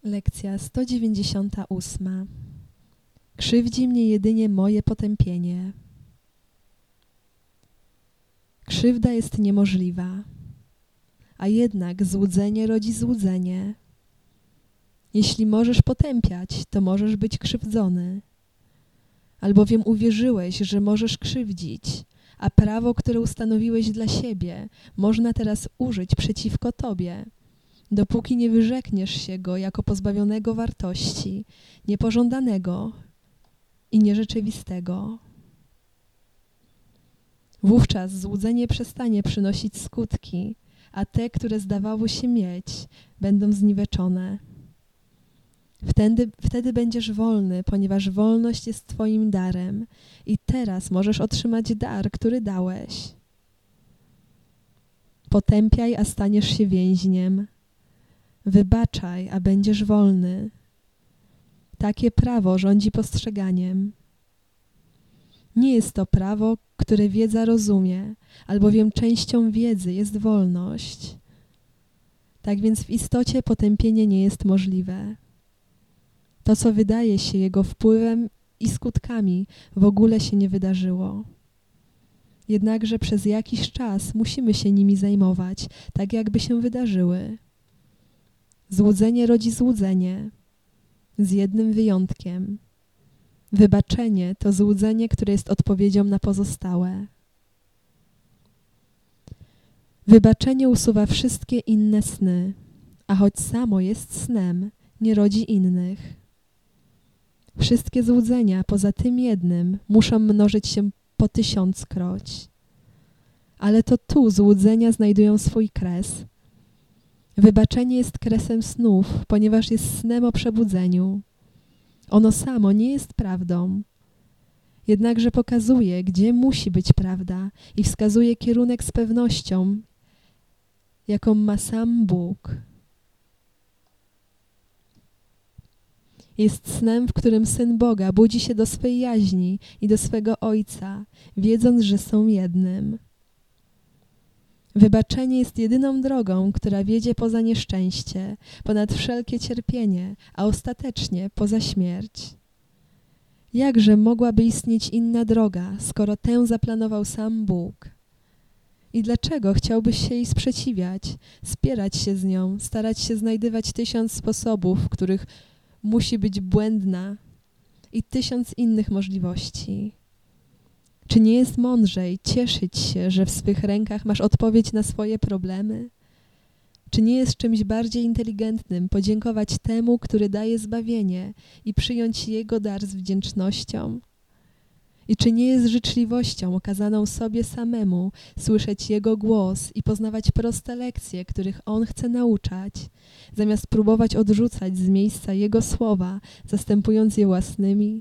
Lekcja 198. Krzywdzi mnie jedynie moje potępienie. Krzywda jest niemożliwa, a jednak złudzenie rodzi złudzenie. Jeśli możesz potępiać, to możesz być krzywdzony. Albowiem uwierzyłeś, że możesz krzywdzić, a prawo, które ustanowiłeś dla siebie, można teraz użyć przeciwko tobie, dopóki nie wyrzekniesz się go jako pozbawionego wartości, niepożądanego i nierzeczywistego. Wówczas złudzenie przestanie przynosić skutki, a te, które zdawało się mieć, będą zniweczone. Wtedy będziesz wolny, ponieważ wolność jest twoim darem i teraz możesz otrzymać dar, który dałeś. Potępiaj, a staniesz się więźniem. Wybaczaj, a będziesz wolny. Takie prawo rządzi postrzeganiem. Nie jest to prawo, które wiedza rozumie, albowiem częścią wiedzy jest wolność. Tak więc w istocie potępienie nie jest możliwe. To, co wydaje się jego wpływem i skutkami, w ogóle się nie wydarzyło. Jednakże przez jakiś czas musimy się nimi zajmować, tak jakby się wydarzyły. Złudzenie rodzi złudzenie, z jednym wyjątkiem. Wybaczenie to złudzenie, które jest odpowiedzią na pozostałe. Wybaczenie usuwa wszystkie inne sny, a choć samo jest snem, nie rodzi innych. Wszystkie złudzenia poza tym jednym muszą mnożyć się po 1000-kroć. Ale to tu złudzenia znajdują swój kres. Wybaczenie jest kresem snów, ponieważ jest snem o przebudzeniu. Ono samo nie jest prawdą. Jednakże pokazuje, gdzie musi być prawda i wskazuje kierunek z pewnością, jaką ma sam Bóg. Jest snem, w którym Syn Boga budzi się do swej jaźni i do swego Ojca, wiedząc, że są jednym. Wybaczenie jest jedyną drogą, która wiedzie poza nieszczęście, ponad wszelkie cierpienie, a ostatecznie poza śmierć. Jakże mogłaby istnieć inna droga, skoro tę zaplanował sam Bóg? I dlaczego chciałbyś się jej sprzeciwiać, spierać się z nią, starać się znajdywać 1000 sposobów, w których musi być błędna i 1000 innych możliwości? Czy nie jest mądrzej cieszyć się, że w swych rękach masz odpowiedź na swoje problemy? Czy nie jest czymś bardziej inteligentnym podziękować temu, który daje zbawienie i przyjąć Jego dar z wdzięcznością? I czy nie jest życzliwością okazaną sobie samemu słyszeć Jego głos i poznawać proste lekcje, których On chce nauczać, zamiast próbować odrzucać z miejsca Jego słowa, zastępując je własnymi?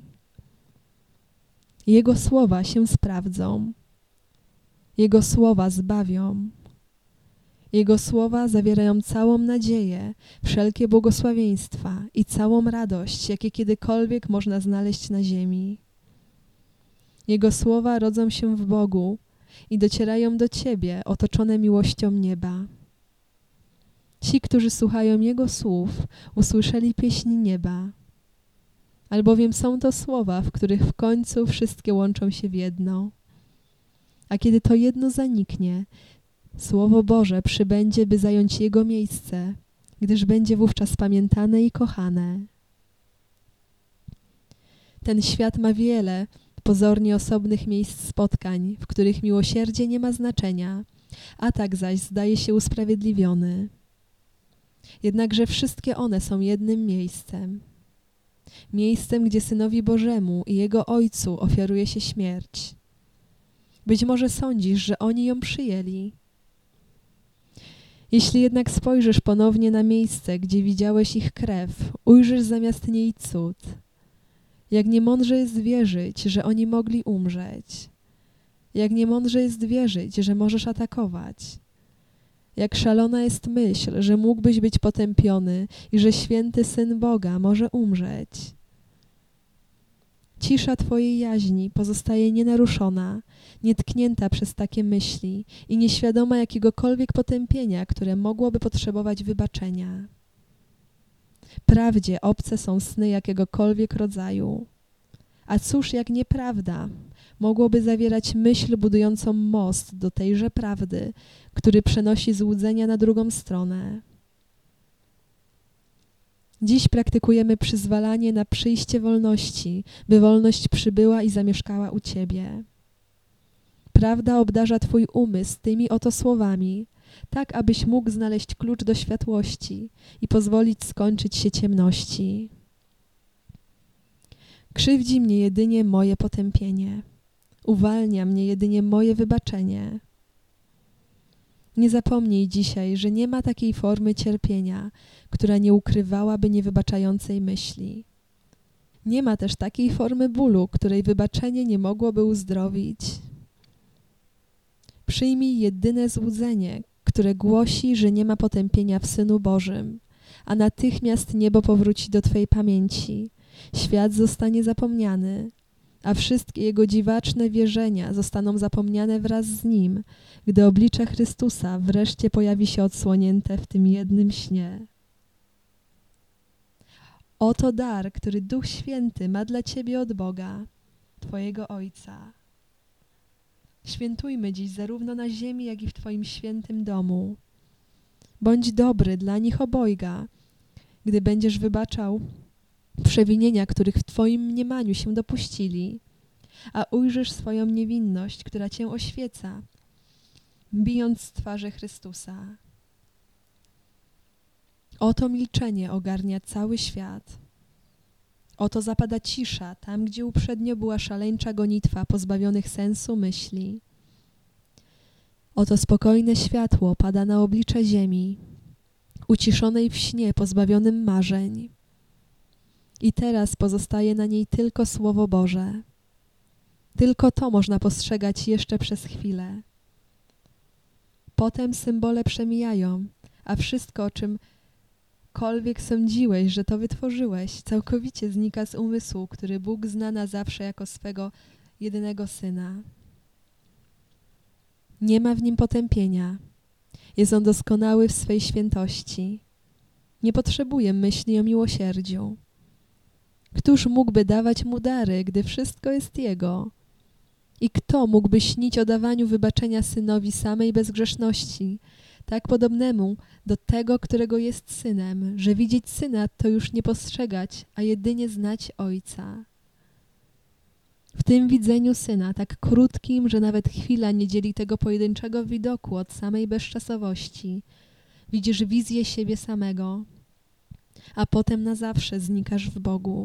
Jego słowa się sprawdzą. Jego słowa zbawią. Jego słowa zawierają całą nadzieję, wszelkie błogosławieństwa i całą radość, jakie kiedykolwiek można znaleźć na ziemi. Jego słowa rodzą się w Bogu i docierają do Ciebie, otoczone miłością nieba. Ci, którzy słuchają Jego słów, usłyszeli pieśń nieba. Albowiem są to słowa, w których w końcu wszystkie łączą się w jedno. A kiedy to jedno zaniknie, Słowo Boże przybędzie, by zająć Jego miejsce, gdyż będzie wówczas pamiętane i kochane. Ten świat ma wiele pozornie osobnych miejsc spotkań, w których miłosierdzie nie ma znaczenia, atak zaś zdaje się usprawiedliwiony. Jednakże wszystkie one są jednym miejscem. Miejscem, gdzie Synowi Bożemu i Jego Ojcu ofiaruje się śmierć. Być może sądzisz, że oni ją przyjęli. Jeśli jednak spojrzysz ponownie na miejsce, gdzie widziałeś ich krew, ujrzysz zamiast niej cud. Jak niemądrze jest wierzyć, że oni mogli umrzeć. Jak niemądrze jest wierzyć, że możesz atakować. Jak szalona jest myśl, że mógłbyś być potępiony i że święty Syn Boga może umrzeć. Cisza Twojej jaźni pozostaje nienaruszona, nietknięta przez takie myśli i nieświadoma jakiegokolwiek potępienia, które mogłoby potrzebować wybaczenia. Prawdzie obce są sny jakiegokolwiek rodzaju. A cóż jak nieprawda mogłoby zawierać myśl budującą most do tejże prawdy, który przenosi złudzenia na drugą stronę. Dziś praktykujemy przyzwalanie na przyjście wolności, by wolność przybyła i zamieszkała u Ciebie. Prawda obdarza Twój umysł tymi oto słowami, tak abyś mógł znaleźć klucz do światłości i pozwolić skończyć się ciemności. Krzywdzi mnie jedynie moje potępienie. Uwalnia mnie jedynie moje wybaczenie. Nie zapomnij dzisiaj, że nie ma takiej formy cierpienia, która nie ukrywałaby niewybaczającej myśli. Nie ma też takiej formy bólu, której wybaczenie nie mogłoby uzdrowić. Przyjmij jedyne złudzenie, które głosi, że nie ma potępienia w Synu Bożym, a natychmiast niebo powróci do Twej pamięci. Świat zostanie zapomniany, a wszystkie jego dziwaczne wierzenia zostaną zapomniane wraz z nim, gdy oblicze Chrystusa wreszcie pojawi się odsłonięte w tym jednym śnie. Oto dar, który Duch Święty ma dla Ciebie od Boga, Twojego Ojca. Świętujmy dziś zarówno na ziemi, jak i w Twoim świętym domu. Bądź dobry dla nich obojga, gdy będziesz wybaczał przewinienia, których w Twoim mniemaniu się dopuścili, a ujrzysz swoją niewinność, która Cię oświeca, bijąc z twarzy Chrystusa. Oto milczenie ogarnia cały świat. Oto zapada cisza tam, gdzie uprzednio była szaleńcza gonitwa pozbawionych sensu myśli. Oto spokojne światło pada na oblicze ziemi, uciszonej w śnie pozbawionym marzeń. I teraz pozostaje na niej tylko Słowo Boże. Tylko to można postrzegać jeszcze przez chwilę. Potem symbole przemijają, a wszystko, o czymkolwiek sądziłeś, że to wytworzyłeś, całkowicie znika z umysłu, który Bóg zna na zawsze jako swego jedynego Syna. Nie ma w nim potępienia. Jest on doskonały w swej świętości. Nie potrzebuje myśli o miłosierdziu. Któż mógłby dawać mu dary, gdy wszystko jest Jego? I kto mógłby śnić o dawaniu wybaczenia Synowi samej bezgrzeszności, tak podobnemu do tego, którego jest Synem, że widzieć Syna to już nie postrzegać, a jedynie znać Ojca. W tym widzeniu Syna, tak krótkim, że nawet chwila nie dzieli tego pojedynczego widoku od samej bezczasowości, widzisz wizję siebie samego, a potem na zawsze znikasz w Bogu.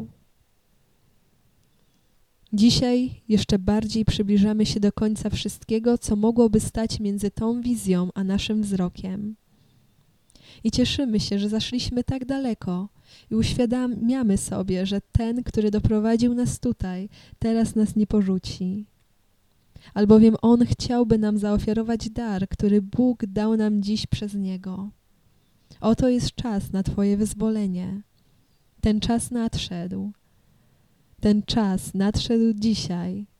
Dzisiaj jeszcze bardziej przybliżamy się do końca wszystkiego, co mogłoby stać między tą wizją a naszym wzrokiem. I cieszymy się, że zaszliśmy tak daleko i uświadamiamy sobie, że ten, który doprowadził nas tutaj, teraz nas nie porzuci. Albowiem On chciałby nam zaofiarować dar, który Bóg dał nam dziś przez Niego. Oto jest czas na Twoje wyzwolenie. Ten czas nadszedł. Ten czas nadszedł dzisiaj.